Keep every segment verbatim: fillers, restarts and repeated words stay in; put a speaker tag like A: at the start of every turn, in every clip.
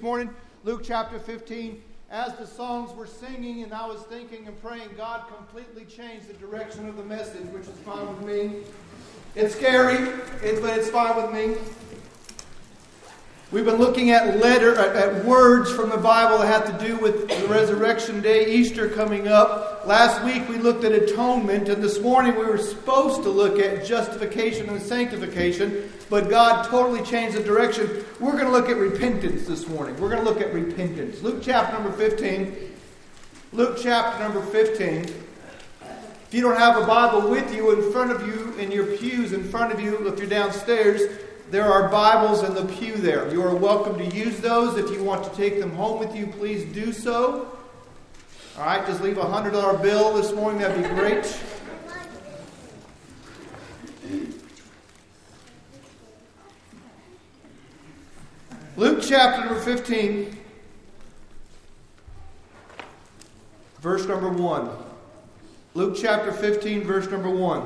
A: morning, Luke chapter fifteen. As the songs were singing and I was thinking and praying, God completely changed the direction of the message, which is fine with me. It's scary, it, but it's fine with me. We've been looking at letter at words from the Bible that have to do with the resurrection day, Easter coming up. Last week we looked at atonement, and this morning we were supposed to look at justification and sanctification, but God totally changed the direction. We're going to look at repentance this morning. We're going to look at repentance. Luke chapter number fifteen. Luke chapter number fifteen. If you don't have a Bible with you, in front of you, in your pews in front of you, if you're downstairs, there are Bibles in the pew there. You are welcome to use those. If you want to take them home with you, please do so. All right, just leave a one hundred dollar bill this morning. That'd be great. Luke chapter number fifteen, verse number one. Luke chapter fifteen, verse number one.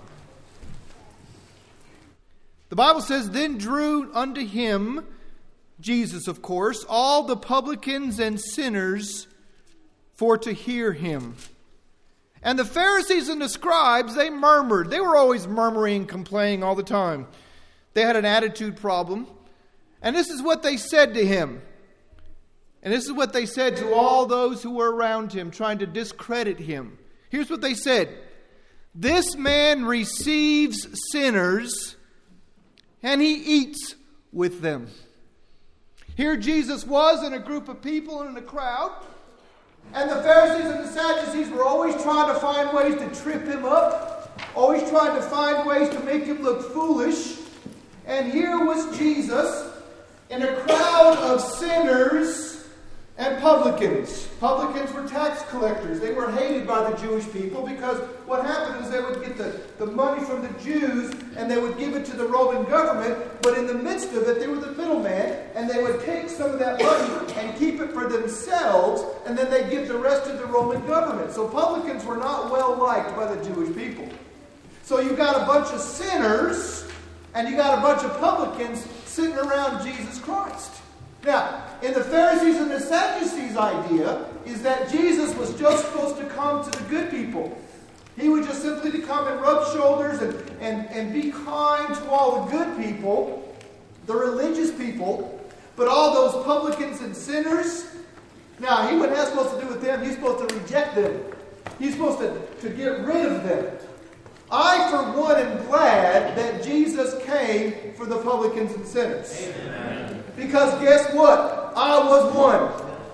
A: The Bible says, Then drew unto him, Jesus of course, all the publicans and sinners for to hear him. And the Pharisees and the scribes, they murmured. They were always murmuring, complaining all the time. They had an attitude problem. And this is what they said to him. And this is what they said to all those who were around him, trying to discredit him. Here's what they said. This man receives sinners, and he eats with them. Here Jesus was in a group of people and in a crowd. And the Pharisees and the Sadducees were always trying to find ways to trip him up. Always trying to find ways to make him look foolish. And here was Jesus in a crowd of sinners and publicans. Publicans were tax collectors. They were hated by the Jewish people because what happened is they would get the, the money from the Jews and they would give it to the Roman government, but in the midst of it, they were the middleman, and they would take some of that money and keep it for themselves, and then they'd give the rest to the Roman government. So publicans were not well liked by the Jewish people. So you got a bunch of sinners and you got a bunch of publicans sitting around Jesus Christ. Now, in the Pharisees and the Sadducees' idea is that Jesus was just supposed to come to the good people. He was just simply to come and rub shoulders and, and, and be kind to all the good people, the religious people, but all those publicans and sinners, now, he wasn't supposed to do with them. He's supposed to reject them. He's supposed to, to get rid of them. I, for one, am glad that Jesus came for the publicans and sinners. Amen. Because guess what? I was one.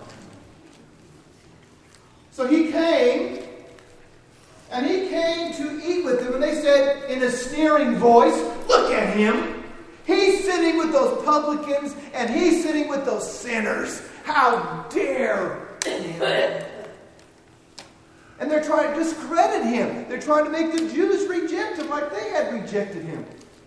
A: So he came, and he came to eat with them. And they said in a sneering voice, look at him. He's sitting with those publicans, and he's sitting with those sinners. How dare him? And they're trying to discredit him. They're trying to make the Jews reject him like they had rejected him.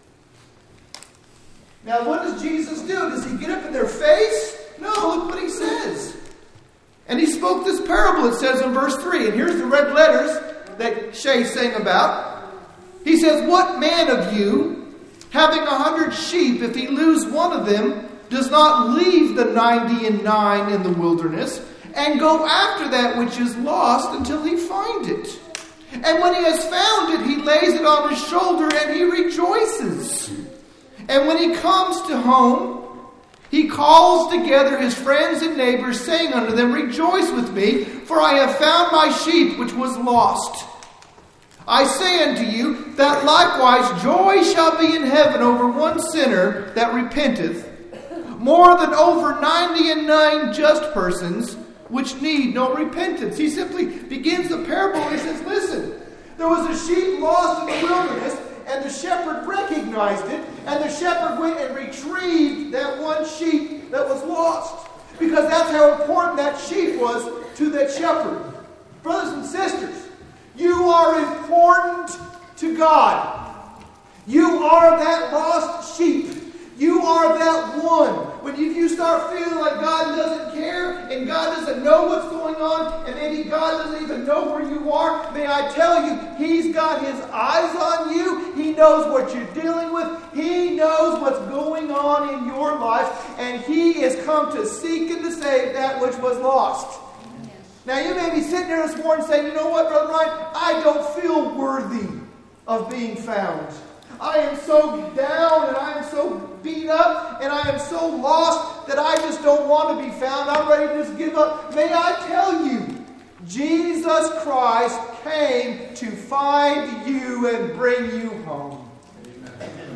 A: Now, what does Jesus do? Does he get up in their face? No, look what he says. And he spoke this parable, it says in verse three. And here's the red letters that Shay sang about. He says, What man of you, having a hundred sheep, if he lose one of them, does not leave the ninety and nine in the wilderness, and go after that which is lost until he find it? And when he has found it, he lays it on his shoulder and he rejoices. And when he comes to home, he calls together his friends and neighbors, saying unto them, Rejoice with me, for I have found my sheep which was lost. I say unto you, that likewise joy shall be in heaven over one sinner that repenteth, more than over ninety and nine just persons, which need no repentance. He simply begins the parable and he says, listen, there was a sheep lost in the wilderness, and the shepherd recognized it, and the shepherd went and retrieved that one sheep that was lost. Because that's how important that sheep was to that shepherd. Brothers and sisters, you are important to God. You are that lost sheep. You are that one. When you, you start feeling like God doesn't care, and God doesn't know what's going on, and maybe God doesn't even know where you are, may I tell you, He's got His eyes on you. He knows what you're dealing with. He knows what's going on in your life, and He has come to seek and to save that which was lost. Now, you may be sitting here this morning saying, you know what, Brother Ryan, I don't feel worthy of being found. I am so down and I am so beat up and I am so lost that I just don't want to be found. I'm ready to just give up. May I tell you, Jesus Christ came to find you and bring you home. Amen.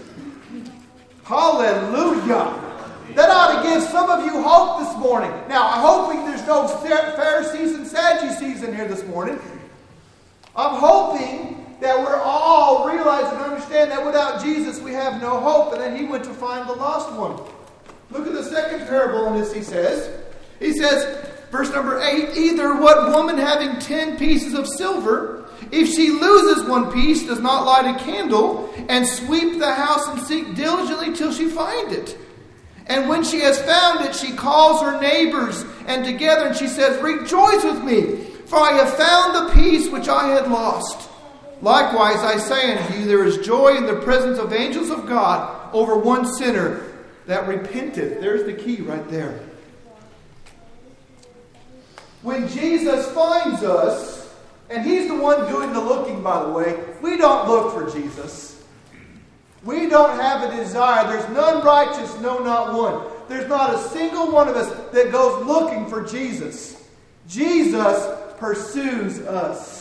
A: Hallelujah. That ought to give some of you hope this morning. Now, I'm hoping there's no Pharisees and Sadducees in here this morning. I'm hoping that we're all realizing and understand that without Jesus we have no hope, and then He went to find the lost one. Look at the second parable in this, he says. He says, verse number eight, either what woman having ten pieces of silver, if she loses one piece, does not light a candle, and sweep the house and seek diligently till she find it. And when she has found it, she calls her neighbors, and together, and she says, rejoice with me, for I have found the piece which I had lost. Likewise, I say unto you, there is joy in the presence of angels of God over one sinner that repenteth. There's the key right there. When Jesus finds us, and He's the one doing the looking, by the way, we don't look for Jesus. We don't have a desire. There's none righteous, no, not one. There's not a single one of us that goes looking for Jesus. Jesus pursues us.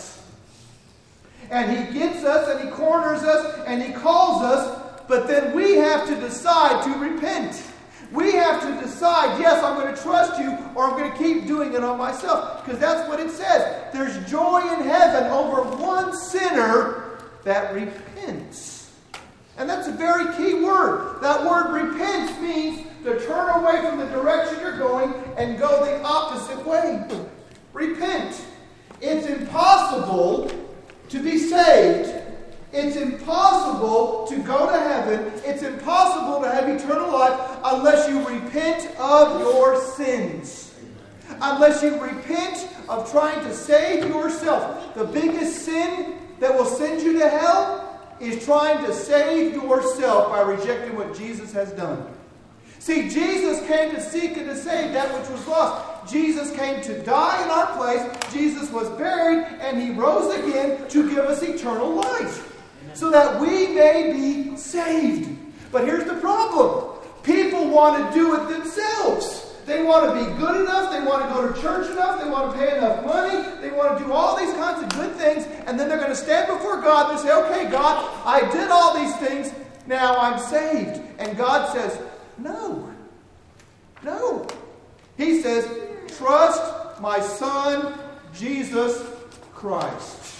A: And He gets us, and He corners us, and He calls us, but then we have to decide to repent. We have to decide, yes, I'm going to trust you, or I'm going to keep doing it on myself. Because that's what it says. There's joy in heaven over one sinner that repents. And that's a very key word. That word repent means to turn away from the direction you're going and go the opposite way. Repent. It's impossible to be saved. It's impossible to go to heaven. It's impossible to have eternal life unless you repent of your sins. Unless you repent of trying to save yourself. The biggest sin that will send you to hell is trying to save yourself by rejecting what Jesus has done. See, Jesus came to seek and to save that which was lost. Jesus came to die in our place. Jesus was buried, and He rose again to give us eternal life, so that we may be saved. But here's the problem. People want to do it themselves. They want to be good enough. They want to go to church enough. They want to pay enough money. They want to do all these kinds of good things. And then they're going to stand before God and say, okay, God, I did all these things. Now I'm saved. And God says, no. No. He says, trust my Son, Jesus Christ.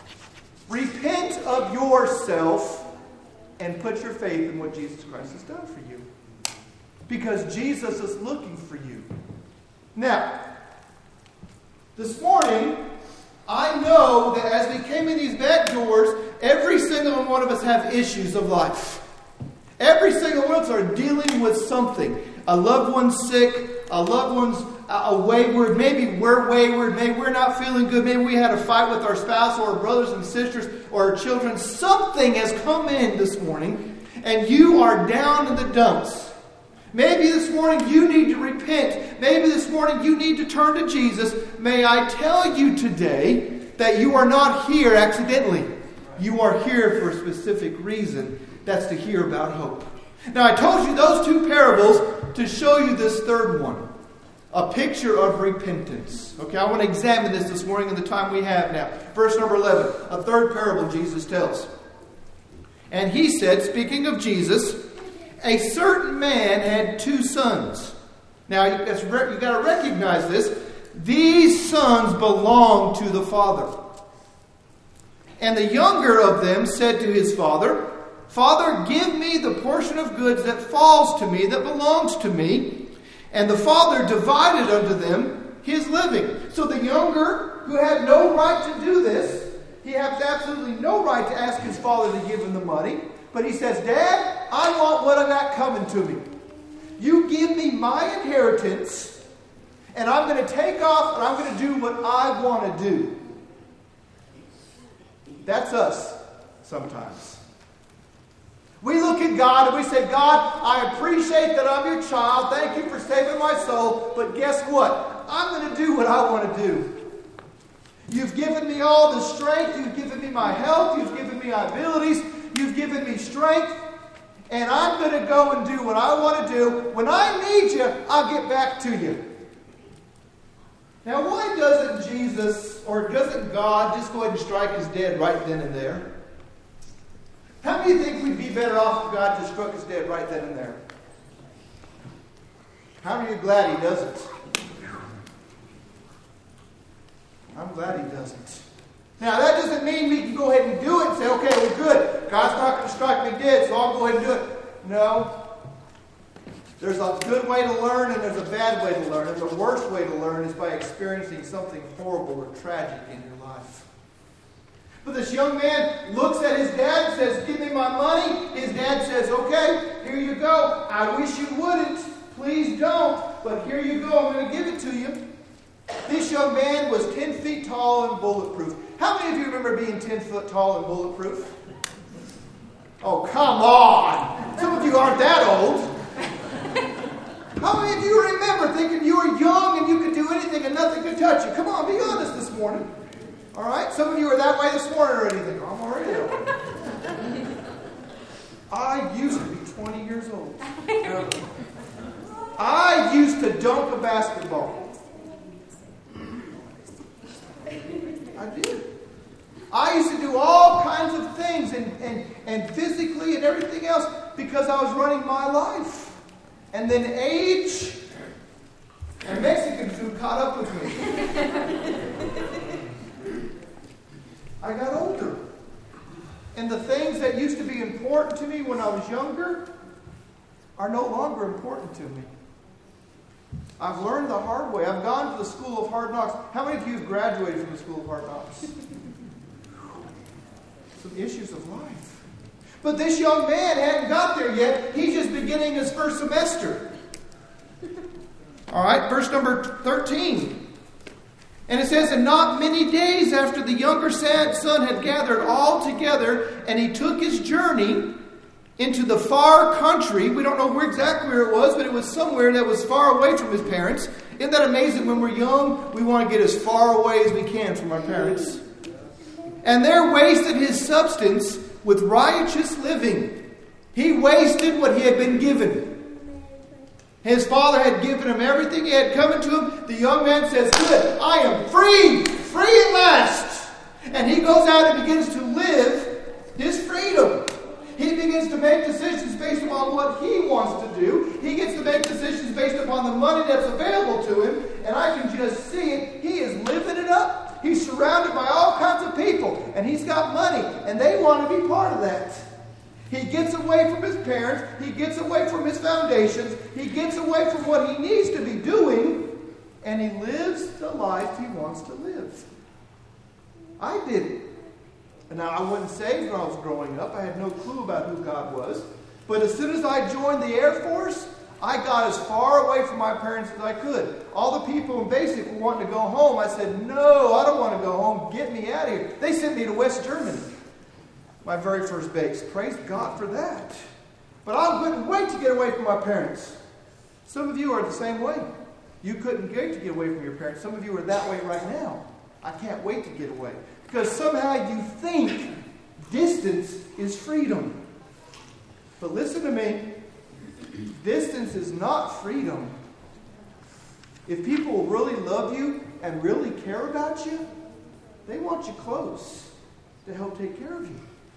A: Repent of yourself and put your faith in what Jesus Christ has done for you. Because Jesus is looking for you. Now, this morning, I know that as we came in these back doors, every single one of us have issues of life. Every single one of us are dealing with something. A loved one's sick, a loved one's a wayward, maybe we're wayward, maybe we're not feeling good, maybe we had a fight with our spouse or our brothers and sisters or our children. Something has come in this morning and you are down in the dumps. Maybe this morning you need to repent. Maybe this morning you need to turn to Jesus. May I tell you today that you are not here accidentally. You are here for a specific reason. That's to hear about hope. Now I told you those two parables to show you this third one. A picture of repentance. Okay, I want to examine this this morning in the time we have now. Verse number eleven. A third parable Jesus tells. And He said, speaking of Jesus, a certain man had two sons. Now, you've got to recognize this. These sons belonged to the father. And the younger of them said to his father, Father, give me the portion of goods that falls to me, that belongs to me. And the father divided unto them his living. So the younger, who had no right to do this, he has absolutely no right to ask his father to give him the money. But he says, Dad, I want what I got coming to me. You give me my inheritance, And I'm going to take off and I'm going to do what I want to do. That's us sometimes. We look at God and we say, God, I appreciate that I'm your child. Thank you for saving my soul. But guess what? I'm going to do what I want to do. You've given me all the strength. You've given me my health. You've given me my abilities. You've given me strength. And I'm going to go and do what I want to do. When I need you, I'll get back to you. Now, why doesn't Jesus, or doesn't God, just go ahead and strike us dead right then and there? How many think we'd be better off if God just struck us dead right then and there? How many are glad He doesn't? I'm glad He doesn't. Now, that doesn't mean we can go ahead and do it and say, okay, well, good. God's not going to strike me dead, so I'll go ahead and do it. No. There's a good way to learn and there's a bad way to learn. And the worst way to learn is by experiencing something horrible or tragic in your life. But this young man looks at his dad and says, give me my money. His dad says, okay, here you go. I wish you wouldn't. Please don't. But here you go. I'm going to give it to you. This young man was ten feet tall and bulletproof. How many of you remember being ten foot tall and bulletproof? Oh, come on. Some of you aren't that old. How many of you remember thinking you were young and you could do anything and nothing could touch you? Come on, be honest this morning. All right? Some of you are that way this morning already. Think, oh, I'm already that way. I used to be twenty years old. I used to dunk a basketball. I did. I used to do all kinds of things and, and, and physically and everything else because I was running my life. And then age and Mexican food caught up with me. I got older. And the things that used to be important to me when I was younger are no longer important to me. I've learned the hard way. I've gone to the school of hard knocks. How many of you have graduated from the school of hard knocks? Some issues of life. But this young man hadn't got there yet. He's just beginning his first semester. All right, verse number thirteen. And it says, and not many days after the younger son had gathered all together, and he took his journey into the far country. We don't know where exactly where it was, but it was somewhere that was far away from his parents. Isn't that amazing? When we're young, we want to get as far away as we can from our parents. And there wasted his substance with riotous living. He wasted what he had been given. His father had given him everything. He had come into him. The young man says, good, I am free, free at last. And he goes out and begins to live his freedom. He begins to make decisions based upon what he wants to do. He gets to make decisions based upon the money that's available to him. And I can just see it. He is living it up. He's surrounded by all kinds of people. And he's got money. And they want to be part of that. He gets away from his parents. He gets away from his foundations. He gets away from what he needs to be doing. And he lives the life he wants to live. I did it. And now, I wasn't saved when I was growing up. I had no clue about who God was. But as soon as I joined the Air Force, I got as far away from my parents as I could. All the people in basic were wanting to go home. I said, no, I don't want to go home. Get me out of here. They sent me to West Germany. My very first base. Praise God for that. But I couldn't wait to get away from my parents. Some of you are the same way. You couldn't wait to get away from your parents. Some of you are that way right now. I can't wait to get away. Because somehow you think distance is freedom. But listen to me. Distance is not freedom. If people really love you and really care about you, they want you close to help take care of you.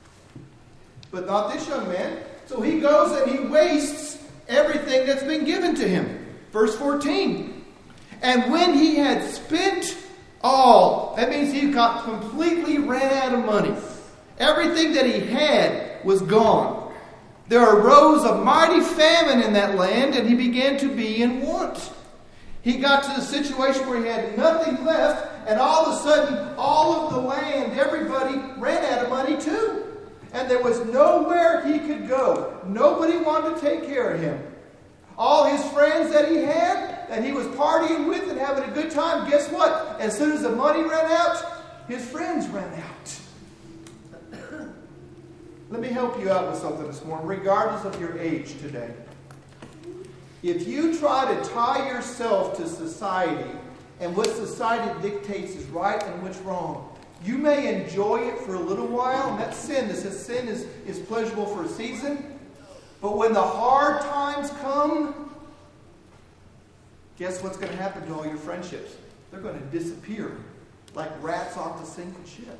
A: But not this young man. So he goes and he wastes everything that's been given to him. Verse fourteen. And when he had spent all, that means he got completely ran out of money. Everything that he had was gone. There arose a mighty famine in that land, and he began to be in want. He got to the situation where he had nothing left, and all of a sudden, all of the land, everybody ran out of money too. And there was nowhere he could go. Nobody wanted to take care of him. All his friends that he had, that he was partying with and having a good time, guess what? As soon as the money ran out, his friends ran out. Let me help you out with something this morning, regardless of your age today. If you try to tie yourself to society and what society dictates is right and what's wrong, you may enjoy it for a little while, and that's sin. This is sin is, is pleasurable for a season. But when the hard times come, guess what's going to happen to all your friendships? They're going to disappear like rats off the sinking ship.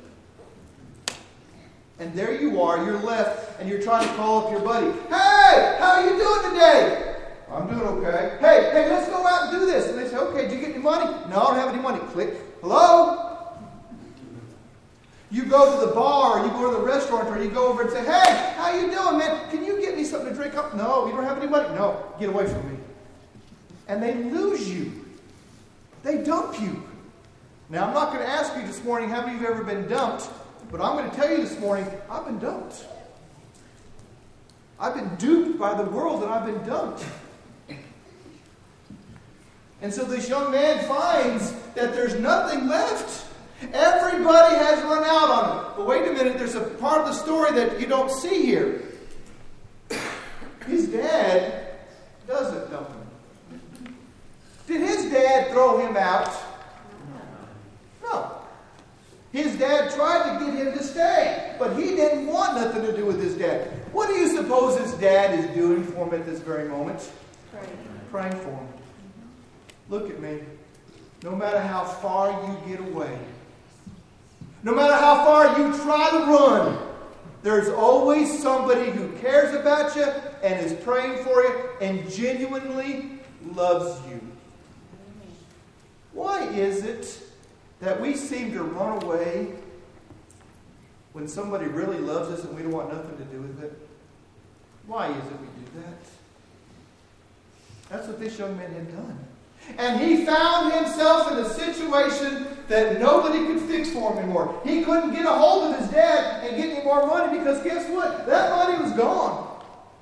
A: And there you are, you're left, and you're trying to call up your buddy. Hey, how are you doing today? I'm doing okay. Hey, hey, let's go out and do this. And they say, okay, do you get any money? No, I don't have any money. Click. Hello? You go to the bar, or you go to the restaurant, or you go over and say, hey, how you doing, man? Can you get me something to drink up? No, you don't have any money? No, get away from me. And they lose you. They dump you. Now, I'm not going to ask you this morning how many of you have ever been dumped, but I'm going to tell you this morning, I've been dumped. I've been duped by the world, and I've been dumped. And so this young man finds that there's nothing left. Everybody has run out on him. But wait a minute, there's a part of the story that you don't see here. His dad doesn't dump him. Did his dad throw him out? No. His dad tried to get him to stay, but he didn't want nothing to do with his dad. What do you suppose his dad is doing for him at this very moment? Praying. Praying for him. Look at me. No matter how far you get away, no matter how far you try to run, there's always somebody who cares about you and is praying for you and genuinely loves you. Why is it that we seem to run away when somebody really loves us and we don't want nothing to do with it? Why is it we do that? That's what this young man had done. And he found himself in a situation that nobody could fix for him anymore. He couldn't get a hold of his dad and get any more money because guess what? That money was gone.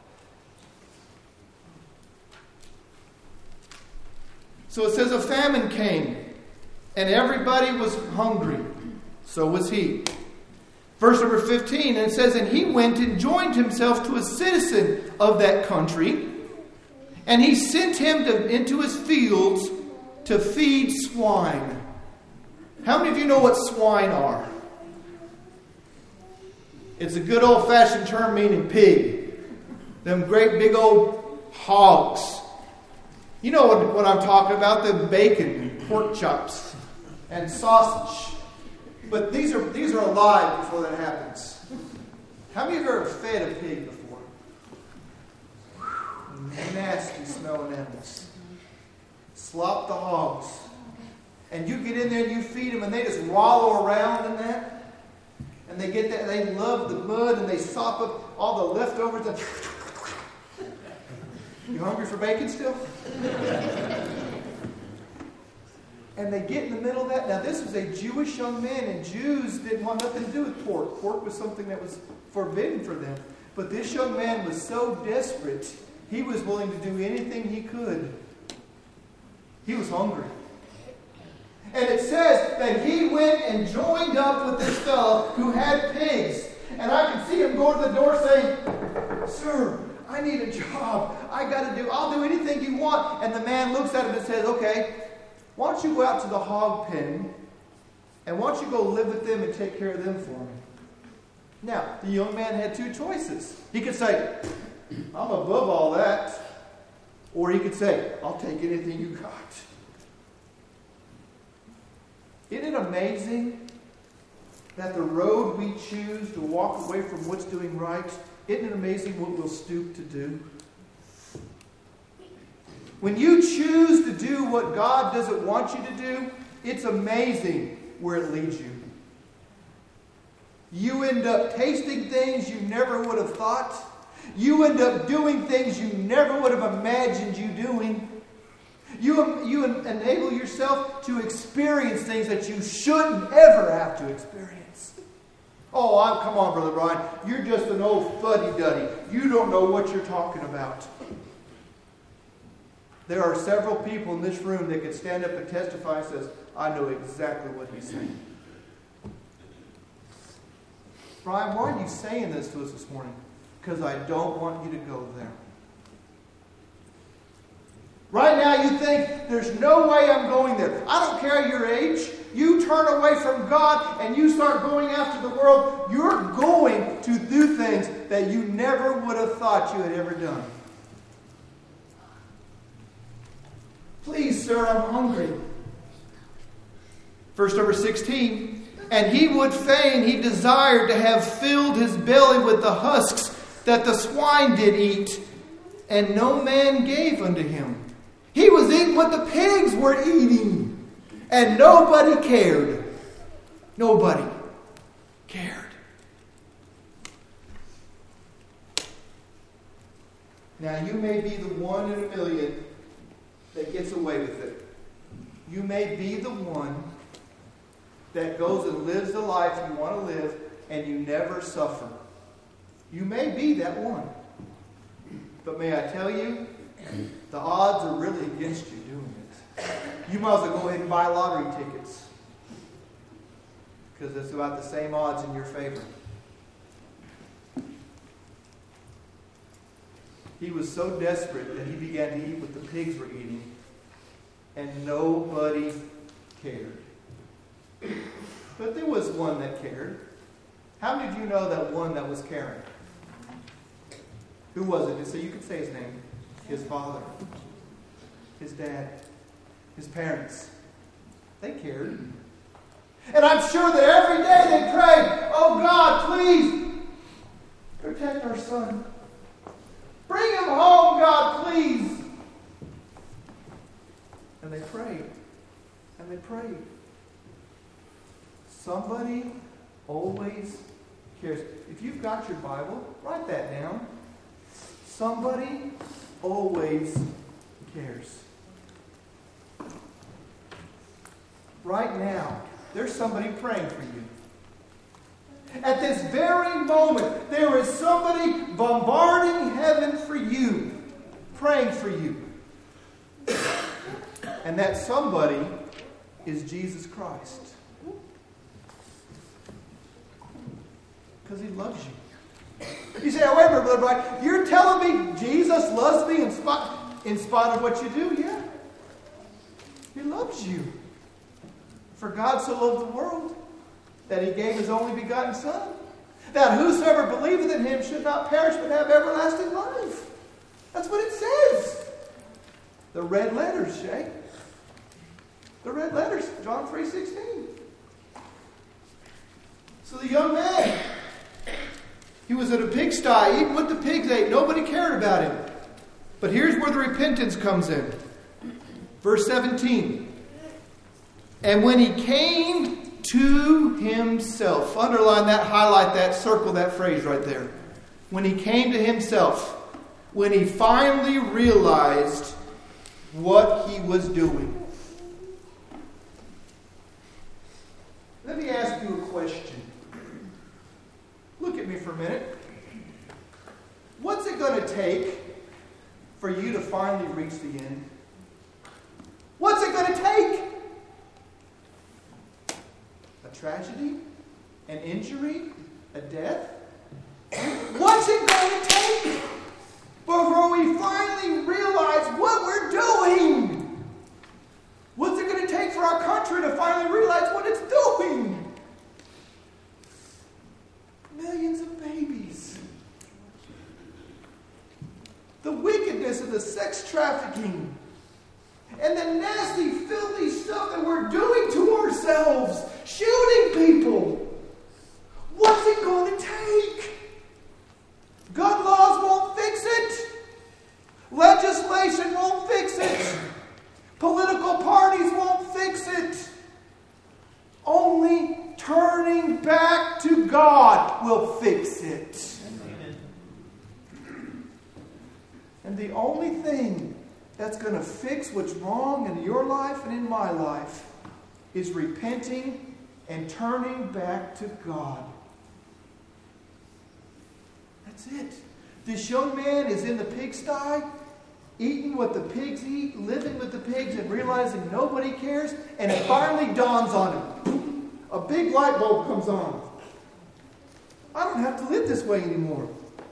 A: So it says a famine came, and everybody was hungry. So was he. Verse number fifteen, and it says, and he went and joined himself to a citizen of that country, and he sent him to, into his fields to feed swine. How many of you know what swine are? It's a good old-fashioned term meaning pig. Them great big old hogs. You know what, what I'm talking about, the bacon, pork chops, and sausage. But these are these are alive before that happens. How many of you have ever fed a pig before? Nasty smelling animals. Slop the hogs. And you get in there and you feed them and they just wallow around in that. And they get that, they love the mud and they sop up all the leftovers. You hungry for bacon still? And they get in the middle of that. Now this was a Jewish young man, and Jews didn't want nothing to do with pork. Pork was something that was forbidden for them. But this young man was so desperate, he was willing to do anything he could. He was hungry. And it says that he went and joined up with this fellow who had pigs. And I can see him go to the door saying, sir, I need a job. I got to do, I'll do anything you want. And the man looks at him and says, okay, why don't you go out to the hog pen and why don't you go live with them and take care of them for me? Now, the young man had two choices. He could say, I'm above all that. Or he could say, I'll take anything you got. Isn't it amazing that the road we choose to walk away from what's doing right, isn't it amazing what we'll stoop to do? When you choose to do what God doesn't want you to do, it's amazing where it leads you. You end up tasting things you never would have thought. You end up doing things you never would have imagined you doing. You, you enable yourself to experience things that you shouldn't ever have to experience. Oh, I'm, come on, Brother Brian. You're just an old fuddy-duddy. You don't know what you're talking about. There are several people in this room that could stand up and testify and says, I know exactly what he's saying. Brian, why are you saying this to us this morning? Because I don't want you to go there. Right now you think, there's no way I'm going there. I don't care your age. You turn away from God and you start going after the world, you're going to do things that you never would have thought you had ever done. Please, sir, I'm hungry. Verse number sixteen. And he would fain, he desired to have filled his belly with the husks that the swine did eat, and no man gave unto him. He was eating what the pigs were eating, and nobody cared. Nobody cared. Now, you may be the one in a million that gets away with it. You may be the one that goes and lives the life you want to live and you never suffer. You may be that one. But may I tell you, the odds are really against you doing it. You might as well go ahead and buy lottery tickets, because it's about the same odds in your favor. He was so desperate that he began to eat what the pigs were eating, and nobody cared. But there was one that cared. How many of you know that one that was caring? Who was it? Just so you could say his name. His father. His dad. His parents. They cared. And I'm sure that every day they prayed, oh God, please protect our son. Bring him home, God, please. And they prayed. And they prayed. Somebody always cares. If you've got your Bible, write that down. Somebody always cares. Right now, there's somebody praying for you. At this very moment, there is somebody bombarding heaven for you, praying for you. And that somebody is Jesus Christ. Because he loves you. You say, oh, wait a minute, Brother Brian. You're telling me Jesus loves me in spite, in spite of what you do? Yeah. He loves you. For God so loved the world that he gave his only begotten Son, that whosoever believeth in him should not perish but have everlasting life. That's what it says. The red letters, Shay. The red letters, John three sixteen. So the young man, he was at a pigsty, eating what the pigs ate. Nobody cared about him. But here's where the repentance comes in. Verse seventeen. And when he came to himself. Underline that, highlight that, circle that phrase right there. When he came to himself. When he finally realized what he was doing. Let me ask you a question. Look at me for a minute. What's it going to take for you to finally reach the end? What's it going to take? A tragedy? An injury? A death? What's it going to take before we finally realize what we're doing? What's it going to take for our country to finally realize what it's doing? Millions of babies. The wickedness of the sex trafficking. And the nasty, filthy stuff that we're doing to ourselves. Shooting people. What's it going to take? Gun laws won't fix it. Legislation won't fix it. Political parties won't fix it. Only turning back to God will fix it. Amen. And the only thing that's going to fix what's wrong in your life and in my life is repenting and turning back to God. That's it. This young man is in the pigsty, eating what the pigs eat, living with the pigs, and realizing nobody cares. And it finally dawns on him. A big light bulb comes on. I don't have to live this way anymore.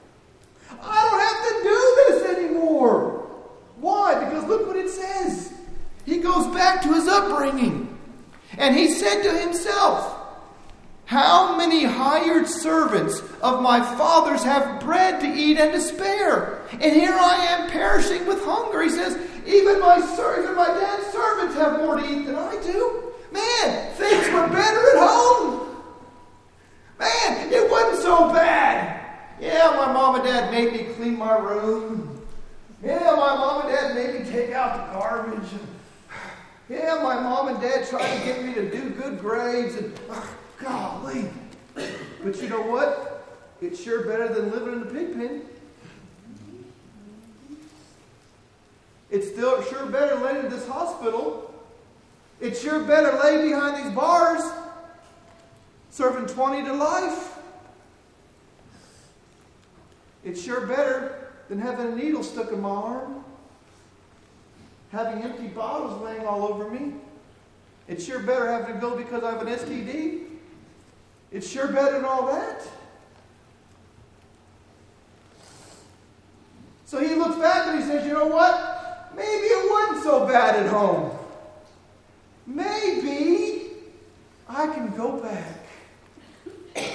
A: I don't have to do this anymore. Why? Because look what it says. He goes back to his upbringing. And he said to himself, how many hired servants of my father's have bread to eat and to spare? And here I am perishing with hunger. He says, even my, even my dad's servants have more to eat than I do. Man, things were better at home. Man, it wasn't so bad. Yeah, my mom and dad made me clean my room. Yeah, my mom and dad made me take out the garbage. Yeah, my mom and dad tried to get me to do good grades. And oh, golly. But you know what? It's sure better than living in the pig pen. It's still sure better than laying in this hospital. It's sure better laying behind these bars, serving twenty to life. It's sure better than having a needle stuck in my arm, having empty bottles laying all over me. It's sure better having to go because I have an S T D. It's sure better than all that. So he looks back and he says, you know what? Maybe it wasn't so bad at home. Maybe I can go back.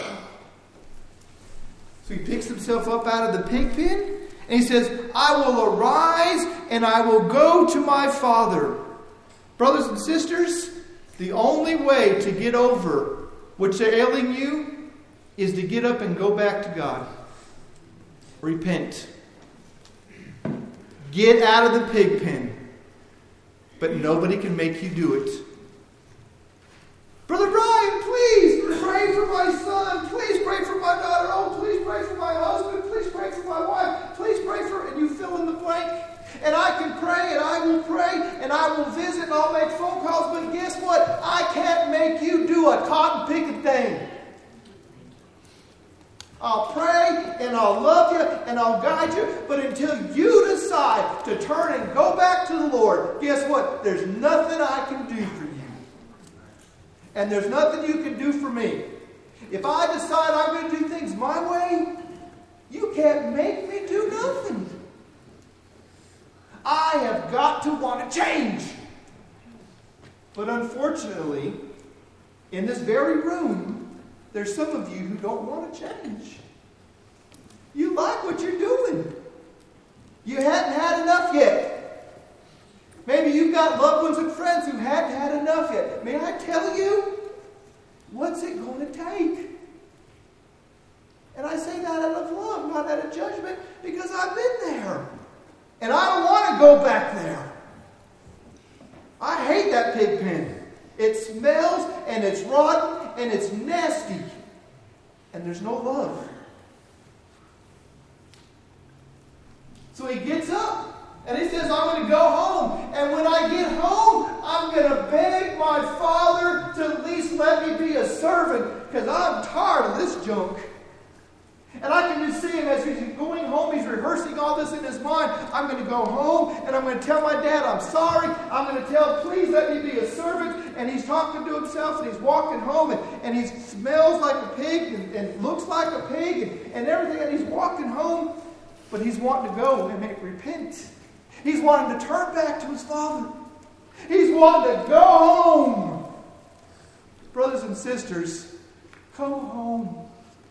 A: So he picks himself up out of the pig pen and he says, I will arise and I will go to my father. Brothers and sisters, the only way to get over what's ailing you is to get up and go back to God. Repent. Get out of the pig pen. But nobody can make you do it. Brother Brian, please pray for my son. Please pray for my daughter. Oh, please pray for my husband. Please pray for my wife. Please pray for... And you fill in the blank. And I can pray and I will pray and I will visit and I'll make phone calls. But guess what? I can't make you do a cotton picking thing. I'll pray and I'll love you and I'll guide you. But until you decide to turn and go back to the Lord, guess what? There's nothing I can do for you. And there's nothing you can do for me. If I decide I'm going to do things my way, you can't make me do nothing. I have got to want to change. But unfortunately, in this very room, there's some of you who don't want to change. You like what you're doing. You hadn't had enough yet. Maybe you've got loved ones and friends who hadn't had enough yet. May I tell you, what's it going to take? And I say that out of love, not out of judgment, because I've been there. And I don't want to go back there. I hate that pig pen. It smells and it's rotten and it's nasty. And there's no love. So he gets up and he says, I'm going to go home. And when I get home, I'm going to beg my father to at least let me be a servant because I'm tired of this junk. And I can just see him as he's going home. He's rehearsing all this in his mind. I'm going to go home and I'm going to tell my dad I'm sorry. I'm going to tell, please let me be a servant. And he's talking to himself and he's walking home and, and he smells like a pig and, and looks like a pig and, and everything. And he's walking home, but he's wanting to go and make, repent. He's wanting to turn back to his father. He's wanting to go home. Brothers and sisters, come home.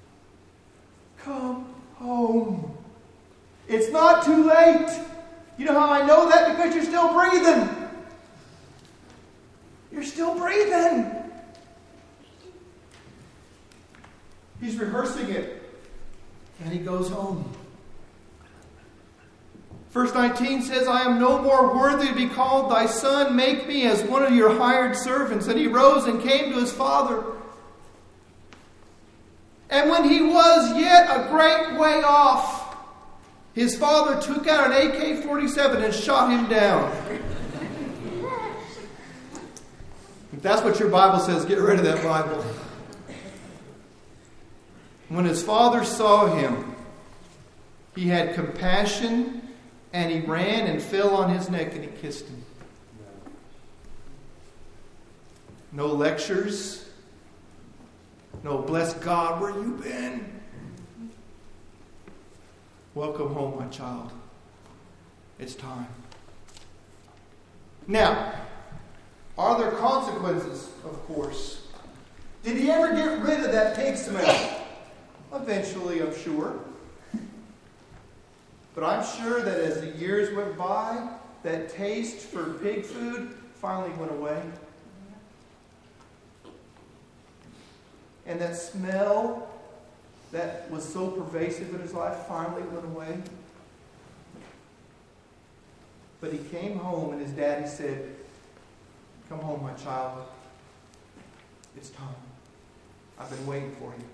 A: Come home. It's not too late. You know how I know that? Because you're still breathing. You're still breathing. He's rehearsing it. And he goes home. Verse nineteen says, I am no more worthy to be called thy son. Make me as one of your hired servants. And he rose and came to his father. And when he was yet a great way off, his father took out an A K forty-seven and shot him down. If that's what your Bible says, get rid of that Bible. When his father saw him, he had compassion And he ran and fell on his neck and he kissed him. No lectures. No, bless God, where you been? Welcome home, my child. It's time. Now, are there consequences? Of course. Did he ever get rid of that pig smell? Eventually, I'm sure. But I'm sure that as the years went by, that taste for pig food finally went away. And that smell that was so pervasive in his life finally went away. But he came home and his daddy said, "Come home, my child. It's time. I've been waiting for you."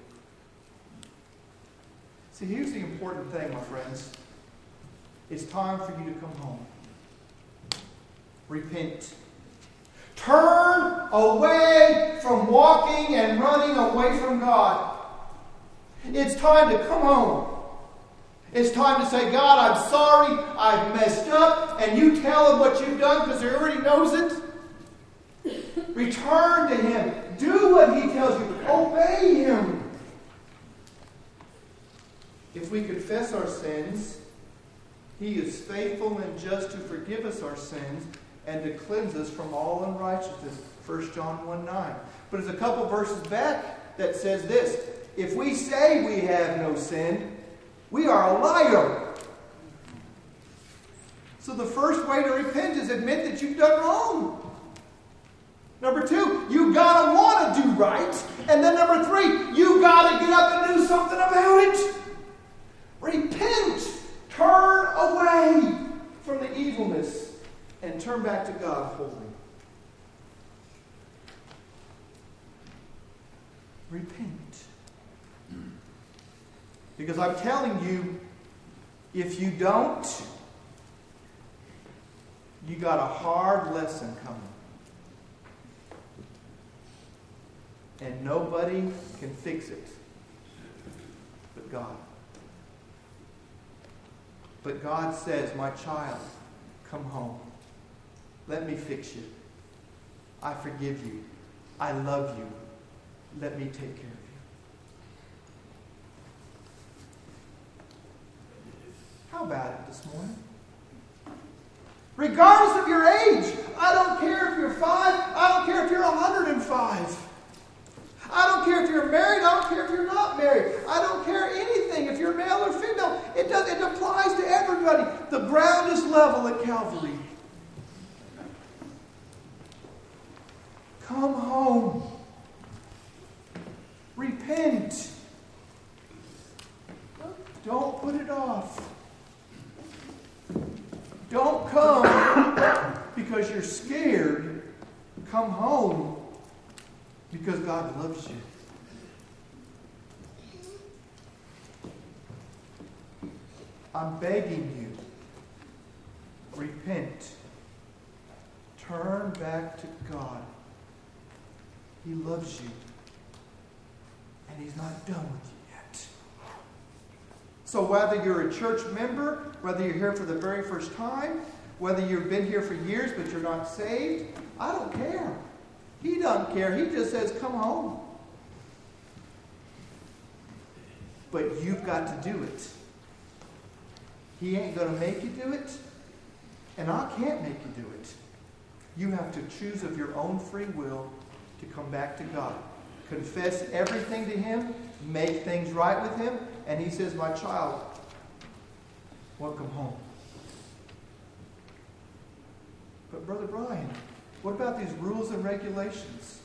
A: See, here's the important thing, my friends. It's time for you to come home. Repent. Turn away from walking and running away from God. It's time to come home. It's time to say, "God, I'm sorry, I've messed up," and you tell him what you've done because he already knows it. Return to him. Do what he tells you. Obey him. If we confess our sins, he is faithful and just to forgive us our sins and to cleanse us from all unrighteousness. First John one nine. But there's a couple verses back that says this: if we say we have no sin, we are a liar. So the first way to repent is admit that you've done wrong. Number two, you gotta want to do right. And then number three, you gotta get up and do something about it. Repent. Turn away from the evilness and turn back to God wholly. Repent. Because I'm telling you, if you don't, you got a hard lesson coming. And nobody can fix it but God. But God says, "My child, come home. Let me fix you. I forgive you. I love you. Let me take care of you." How about it this morning? Regardless of your age, I don't care if you're five, I don't care if you're one hundred five. I don't care if you're married, I don't care if you're not married. I don't care anything if you're male or female. It does, it applies to everybody. The ground is level at Calvary. Come home. Repent. Don't put it off. Don't come because you're scared. Come home because God loves you. I'm begging you. Repent. Turn back to God. He loves you. And He's not done with you yet. So whether you're a church member, whether you're here for the very first time, whether you've been here for years but you're not saved, I don't care. He doesn't care. He just says, come home. But you've got to do it. He ain't going to make you do it, and I can't make you do it. You have to choose of your own free will to come back to God. Confess everything to Him, make things right with Him, and He says, my child, welcome home. But Brother Brian, what about these rules and regulations?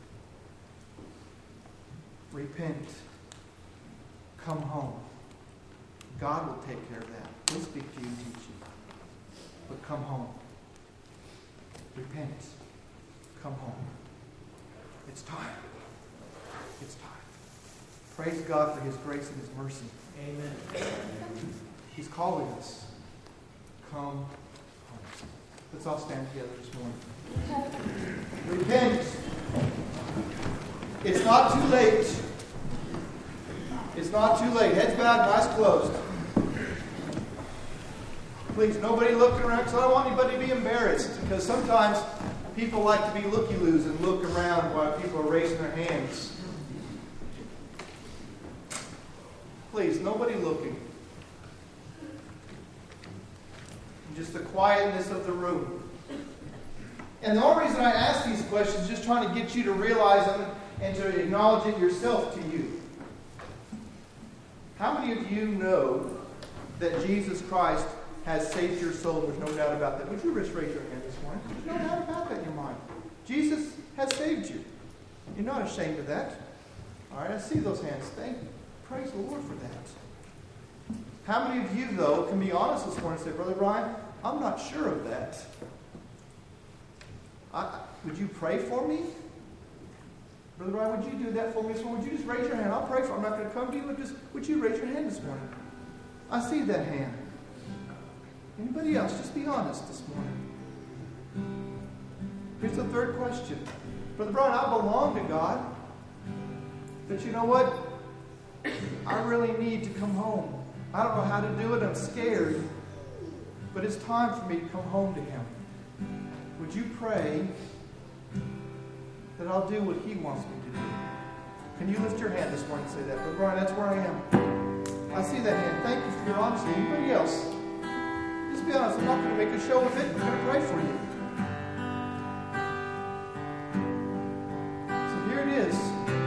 A: Repent. Come home. God will take care of that. He'll speak to you and teach you. But come home. Repent. Come home. It's time. It's time. Praise God for His grace and His mercy. Amen. He's calling us. Come home. Let's all stand together this morning. Repent. It's not too late. It's not too late. Heads bowed and eyes closed. Please, nobody looking around, because I don't want anybody to be embarrassed. Because sometimes people like to be looky-loos and look around while people are raising their hands. Please, nobody looking. Just the quietness of the room. And the only reason I ask these questions is just trying to get you to realize them and to acknowledge it yourself to you. How many of you know that Jesus Christ has saved your soul? There's no doubt about that. Would you just raise your hand this morning? There's no doubt about that in your mind. Jesus has saved you. You're not ashamed of that. All right, I see those hands. Thank you. Praise the Lord for that. How many of you, though, can be honest this morning and say, Brother Brian, I'm not sure of that. I, would you pray for me? Brother Brian, would you do that for me this morning? Would you just raise your hand? I'll pray for you. I'm not going to come to you, but just would you raise your hand this morning? I see that hand. Anybody else? Just be honest this morning. Here's the third question. Brother Brian, I belong to God. But you know what? I really need to come home. I don't know how to do it. I'm scared. But it's time for me to come home to Him. Would you pray that I'll do what He wants me to do? Can you lift your hand this morning and say that? Brother Brian, that's where I am. I see that hand. Thank you for your honesty. Anybody else? Just be honest. I'm not going to make a show of it. I'm going to pray for you. So here it is.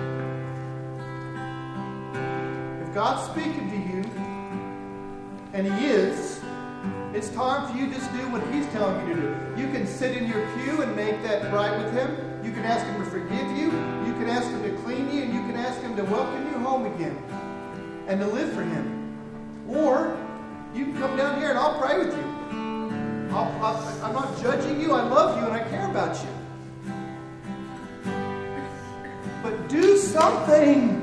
A: If God's speaking to you, and He is, it's time for you to just do what He's telling you to do. You can sit in your pew and make that right with Him. You can ask Him to forgive you. You can ask Him to clean you. And you can ask Him to welcome you home again and to live for Him. Or you can come down here and I'll pray with you. I'll, I'll, I'm not judging you. I love you and I care about you. But do something.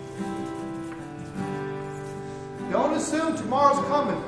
A: Don't assume tomorrow's coming.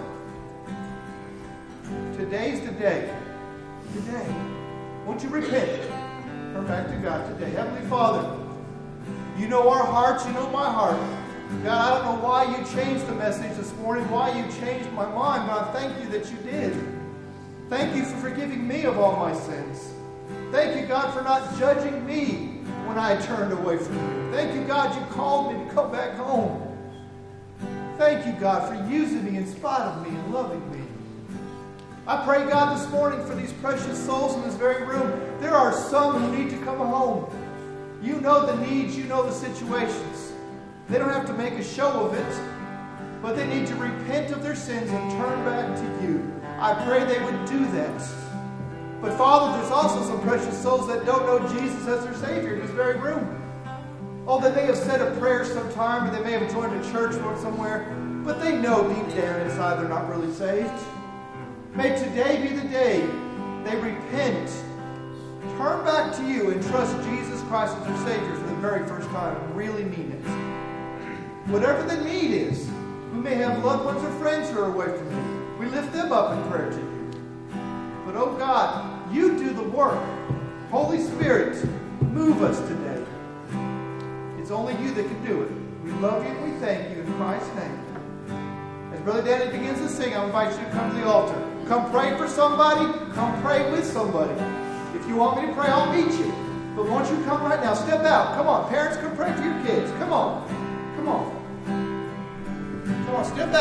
A: Today's the day. Today. Won't you repent? Turn back to God today. Heavenly Father, you know our hearts. You know my heart. God, I don't know why you changed the message this morning, why you changed my mind, but I thank you that you did. Thank you for forgiving me of all my sins. Thank you, God, for not judging me when I turned away from you. Thank you, God, you called me to come back home. Thank you, God, for using me in spite of me and loving me. I pray, God, this morning for these precious souls in this very room. There are some who need to come home. You know the needs, you know the situations. They don't have to make a show of it, but they need to repent of their sins and turn back to you. I pray they would do that. But Father, there's also some precious souls that don't know Jesus as their Savior in this very room. Oh, they may have said a prayer sometime, or they may have joined a church somewhere, but they know deep down inside they're not really saved. May today be the day they repent, turn back to you, and trust Jesus Christ as their Savior for the very first time and really mean it. Whatever the need is, we may have loved ones or friends who are away from you. We lift them up in prayer to you. But, oh God, you do the work. Holy Spirit, move us today. It's only you that can do it. We love you and we thank you in Christ's name. As Brother Danny begins to sing, I invite you to come to the altar. Come pray for somebody. Come pray with somebody. If you want me to pray, I'll meet you. But won't you come right now? Step out. Come on. Parents, come pray for your kids. Come on. Come on. Come on. Step out.